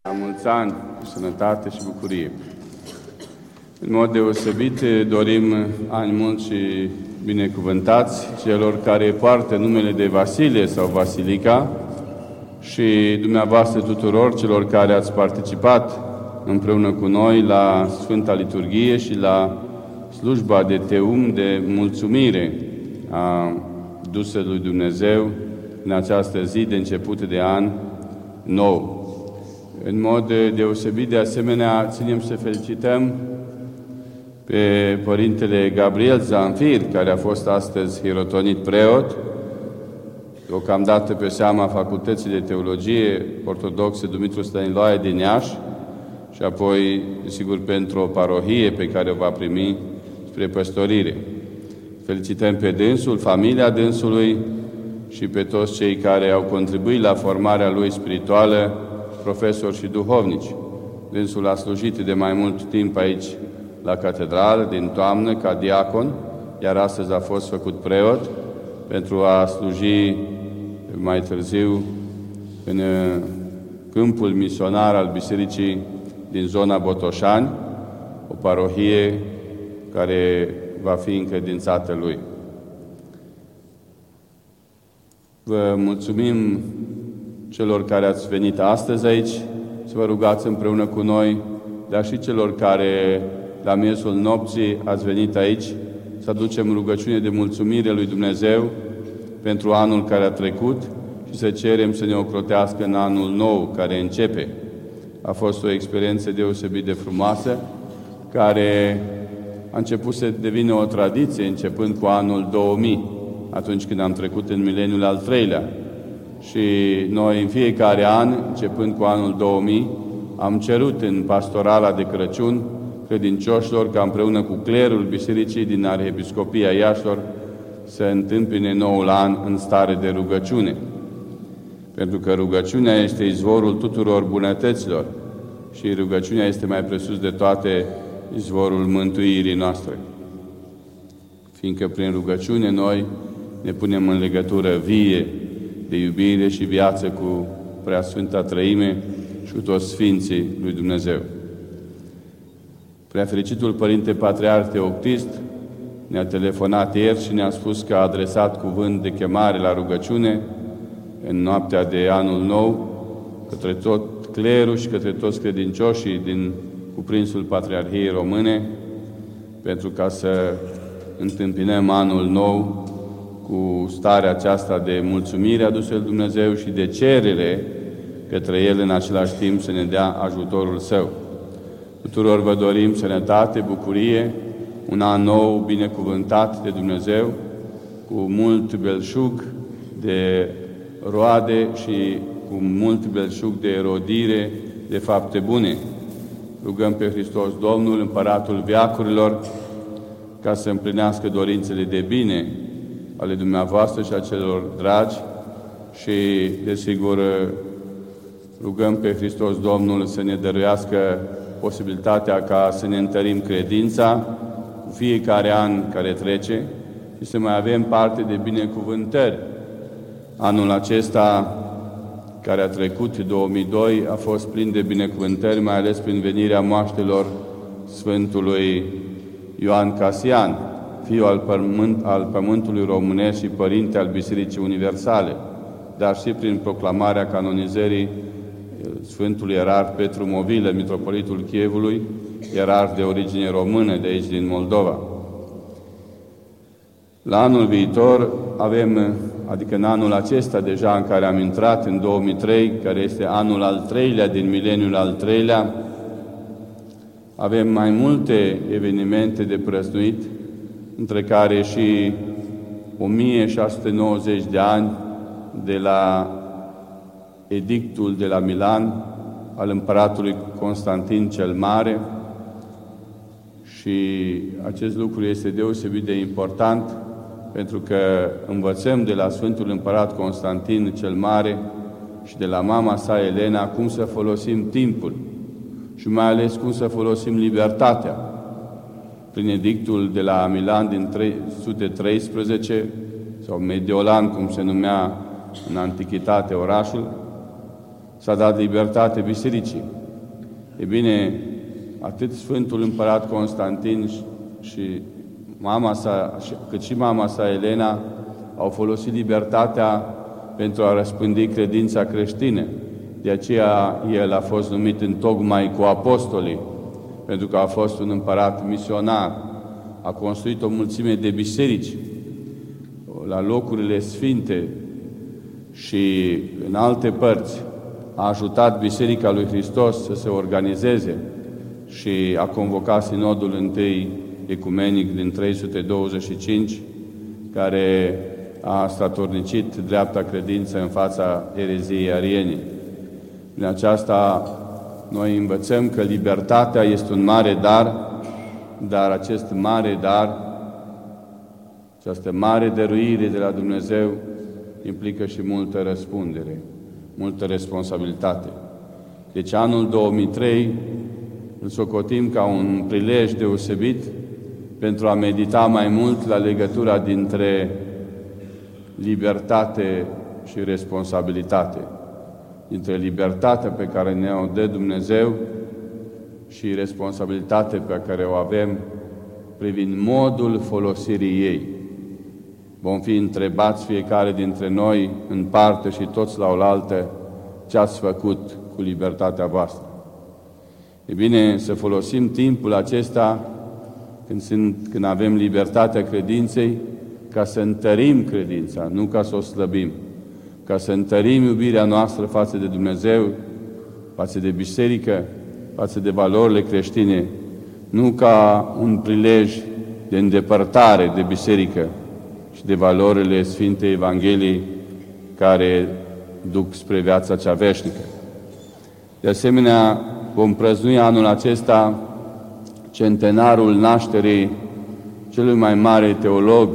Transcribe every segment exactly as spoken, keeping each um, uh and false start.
La mulți ani, cu sănătate și bucurie. În mod deosebit dorim ani mulți și binecuvântați celor care poartă numele de Vasile sau Vasilica și dumneavoastră tuturor celor care ați participat împreună cu noi la Sfânta Liturghie și la slujba de teum de mulțumire a dusă lui Dumnezeu în această zi de început de an nou. În mod deosebit, de asemenea, ținem să felicităm pe Părintele Gabriel Zanfir, care a fost astăzi hirotonit preot, deocamdată pe seama Facultății de Teologie Ortodoxe Dumitru Stăniloae din Iași și apoi, sigur, pentru o parohie pe care o va primi spre păstorire. Felicităm pe dânsul, familia dânsului și pe toți cei care au contribuit la formarea lui spirituală, profesori și duhovnici. Dânsul a slujit de mai mult timp aici la catedrală, din toamnă, ca diacon, iar astăzi a fost făcut preot pentru a sluji mai târziu în câmpul misionar al Bisericii din zona Botoșani, o parohie care va fi încredințată lui. Vă mulțumim celor care ați venit astăzi aici, să vă rugați împreună cu noi, dar și celor care la miezul nopții ați venit aici, să aducem rugăciune de mulțumire lui Dumnezeu pentru anul care a trecut și să cerem să ne ocrotească în anul nou care începe. A fost o experiență deosebit de frumoasă, care a început să devină o tradiție, începând cu anul două mii, atunci când am trecut în mileniul al treilea. Și noi în fiecare an, începând cu anul două mii, am cerut în pastorala de Crăciun credincioșilor ca împreună cu clerul Bisericii din Arhiepiscopia Iașilor să întâmpine noul an în stare de rugăciune. Pentru că rugăciunea este izvorul tuturor bunătăților și rugăciunea este mai presus de toate izvorul mântuirii noastre. Fiindcă prin rugăciune noi ne punem în legătură vie de iubire și viață cu Preasfânta Trăime și cu toți Sfinții lui Dumnezeu. Preafericitul Părinte Patriarh Teoctist ne-a telefonat ieri și ne-a spus că a adresat cuvânt de chemare la rugăciune în noaptea de anul nou către tot clerul și către toți credincioșii din cuprinsul Patriarhiei Române, pentru ca să întâmpinăm anul nou cu starea aceasta de mulțumire adusă lui Dumnezeu și de cerere către El în același timp să ne dea ajutorul Său. Tuturor vă dorim sănătate, bucurie, un an nou binecuvântat de Dumnezeu, cu mult belșug de roade și cu mult belșug de rodire de fapte bune. Rugăm pe Hristos Domnul, Împăratul veacurilor, ca să împlinească dorințele de bine ale dumneavoastră și a celor dragi și, desigur, rugăm pe Hristos Domnul să ne dăruiască posibilitatea ca să ne întărim credința cu fiecare an care trece și să mai avem parte de binecuvântări. Anul acesta care a trecut, două mii doi, a fost plin de binecuvântări, mai ales prin venirea moaștelor Sfântului Ioan Casian, fiul al, pământ, al Pământului Românesc și părinte al Bisericii Universale, dar și prin proclamarea canonizării Sfântului Ierarh Petru Movilă, Mitropolitul Chievului, ierarh de origine română de aici din Moldova. La anul viitor avem, adică în anul acesta deja în care am intrat, în două mii trei, care este anul al treilea din mileniul al treilea, avem mai multe evenimente de prăznuit, între care și o mie șase sute nouăzeci de ani de la edictul de la Milan al împăratului Constantin cel Mare, și acest lucru este deosebit de important pentru că învățăm de la Sfântul Împărat Constantin cel Mare și de la mama sa Elena cum să folosim timpul și mai ales cum să folosim libertatea. Prin edictul de la Milan din trei sute treisprezece, sau Mediolan, cum se numea în antichitate orașul, s-a dat libertate bisericii. E bine, atât Sfântul Împărat Constantin și mama sa, cât și mama sa Elena au folosit libertatea pentru a răspândi credința creștină. De aceea el a fost numit întocmai cu apostolii, pentru că a fost un împărat misionar. A construit o mulțime de biserici la locurile sfinte și în alte părți. A ajutat Biserica lui Hristos să se organizeze și a convocat sinodul întâi ecumenic din trei sute douăzeci și cinci, care a statornicit dreapta credință în fața ereziei ariene. Din aceasta noi învățăm că libertatea este un mare dar, dar acest mare dar, această mare dăruire de la Dumnezeu implică și multă răspundere, multă responsabilitate. Deci anul două mii trei îl socotim ca un prilej deosebit pentru a medita mai mult la legătura dintre libertate și responsabilitate, dintre libertatea pe care ne-o dă Dumnezeu și responsabilitatea pe care o avem privind modul folosirii ei. Vom fi întrebați fiecare dintre noi în parte și toți la oaltă ce ați făcut cu libertatea voastră. E bine să folosim timpul acesta când, sunt, când avem libertatea credinței ca să întărim credința, nu ca să o slăbim, ca să întărim iubirea noastră față de Dumnezeu, față de biserică, față de valorile creștine, nu ca un prilej de îndepărtare de biserică și de valorile Sfintei Evangheliei care duc spre viața cea veșnică. De asemenea, vom prăznui anul acesta centenarul nașterii celui mai mare teolog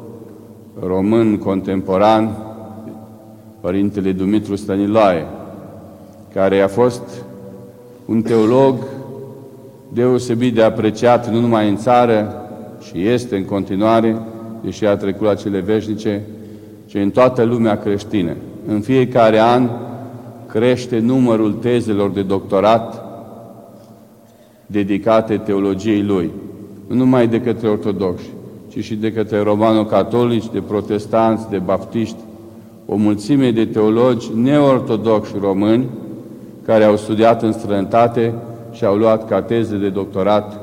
român contemporan, Părintele Dumitru Stăniloae, care a fost un teolog deosebit de apreciat nu numai în țară, și este în continuare, deși a trecut la cele veșnice, ci în toată lumea creștină. În fiecare an crește numărul tezelor de doctorat dedicate teologiei lui, nu numai de către ortodoxi, ci și de către romano-catolici, de protestanți, de baptiști, o mulțime de teologi neortodoxi români care au studiat în străinătate și au luat ca teze de doctorat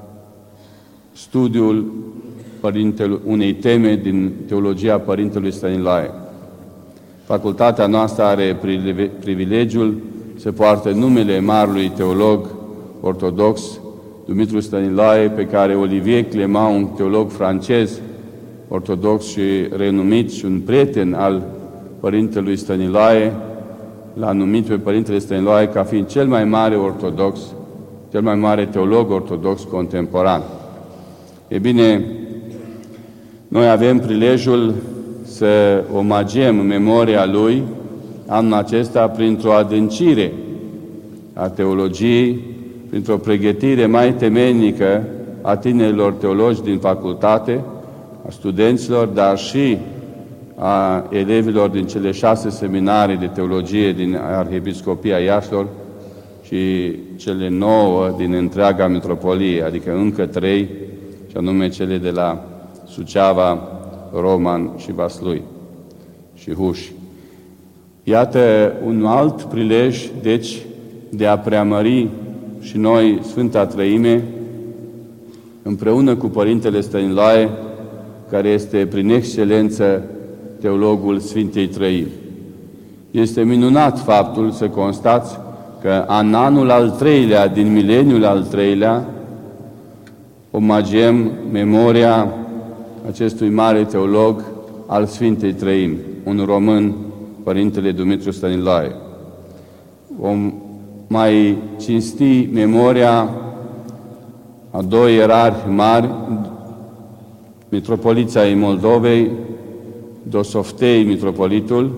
studiul unei teme din teologia Părintelui Stăniloae. Facultatea noastră are privilegiul să poartă numele marelui teolog ortodox Dumitru Stăniloae, pe care Olivier Clément, un teolog francez ortodox și renumit și un prieten al Părintelui Stăniloae, l-a numit pe Părintele Stăniloae ca fiind cel mai mare ortodox, cel mai mare teolog ortodox contemporan. E bine, noi avem prilejul să omagiem memoria lui anul acesta printr-o adâncire a teologiei, printr-o pregătire mai temeinică a tinerilor teologi din facultate, a studenților, dar și a elevilor din cele șase seminarii de teologie din Arhiepiscopia Iașilor și cele nouă din întreaga metropolie, adică încă trei, și anume cele de la Suceava, Roman și Vaslui și Huș. Iată un alt prilej, deci, de a preamări și noi Sfânta Trăime, împreună cu Părintele Stăniloae, care este prin excelență teologul Sfintei Trăimi. Este minunat faptul să constați că în anul al treilea, din mileniul al treilea, omagiem memoria acestui mare teolog al Sfintei Trăimi, un român, Părintele Dumitru Stăniloae. Vom mai cinsti memoria a doi ierarhi mari, mitropolița ai Moldovei, Dosoftei, mitropolitul,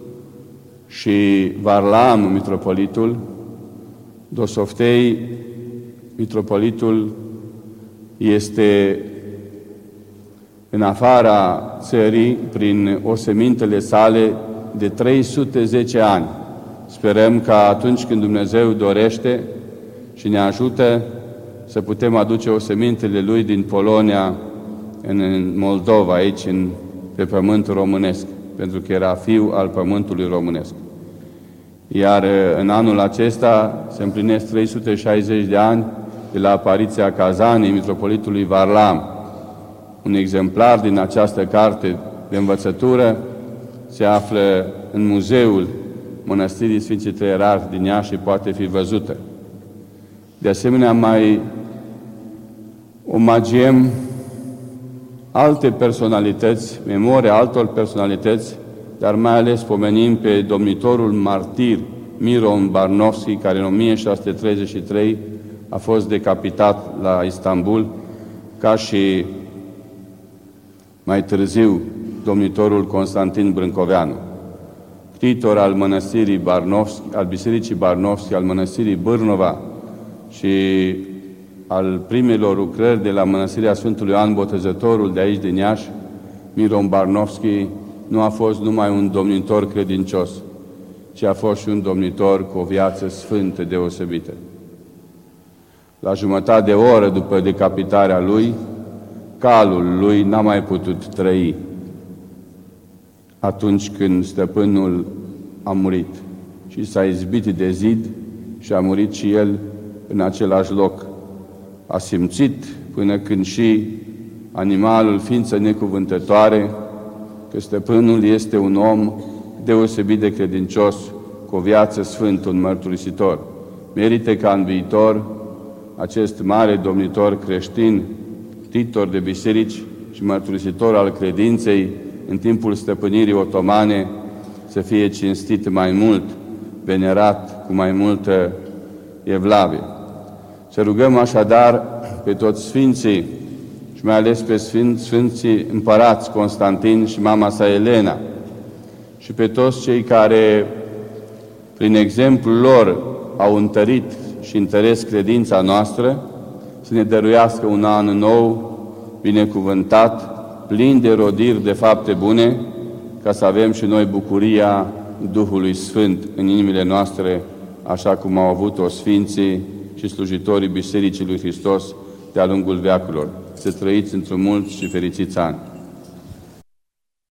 și Varlam, mitropolitul. Dosoftei, mitropolitul, este în afara țării, prin osemintele sale, de trei sute zece ani. Sperăm că atunci când Dumnezeu dorește și ne ajută să putem aduce osemintele Lui din Polonia în Moldova, aici, în, pe pământul românesc, pentru că era fiu al pământului românesc. Iar în anul acesta se împlinesc trei sute șaizeci de ani de la apariția Cazanii mitropolitului Varlam. Un exemplar din această carte de învățătură se află în muzeul Mănăstirii Sfinții Trei Ierarhi din Iași și poate fi văzută. De asemenea, mai omagiem alte personalități, memoria altor personalități, dar mai ales pomenim pe domnitorul martir Miron Barnovski, care în o mie șase sute treizeci și trei a fost decapitat la Istanbul, ca și mai târziu domnitorul Constantin Brâncoveanu, ctitor al mănăstirii Barnovski, al bisericii Barnovski, al mănăstirii Bârnova și al primelor lucrări de la mănăstirea Sfântului Ioan Botezătorul de aici din Iași. Miron Barnovski nu a fost numai un domnitor credincios, ci a fost și un domnitor cu o viață sfântă deosebită. La jumătate de oră după decapitarea lui, calul lui n-a mai putut trăi atunci când stăpânul a murit și s-a izbit de zid și a murit și el în același loc. A simțit până când și animalul, ființă necuvântătoare, că stăpânul este un om deosebit de credincios, cu o viață sfântă, un mărturisitor. Merită ca în viitor acest mare domnitor creștin, titor de biserici și mărturisitor al credinței în timpul stăpânirii otomane, să fie cinstit mai mult, venerat cu mai multă evlavie. Să rugăm așadar pe toți sfinții și mai ales pe sfinți, sfinții împărați Constantin și mama sa Elena și pe toți cei care, prin exemplul lor, au întărit și întăresc credința noastră, să ne dăruiască un an nou, binecuvântat, plin de rodiri de fapte bune, ca să avem și noi bucuria Duhului Sfânt în inimile noastre, așa cum au avut-o sfinții și slujitorii Bisericii lui Hristos de-a lungul veacurilor. Să trăiți într-un mult și fericiți ani!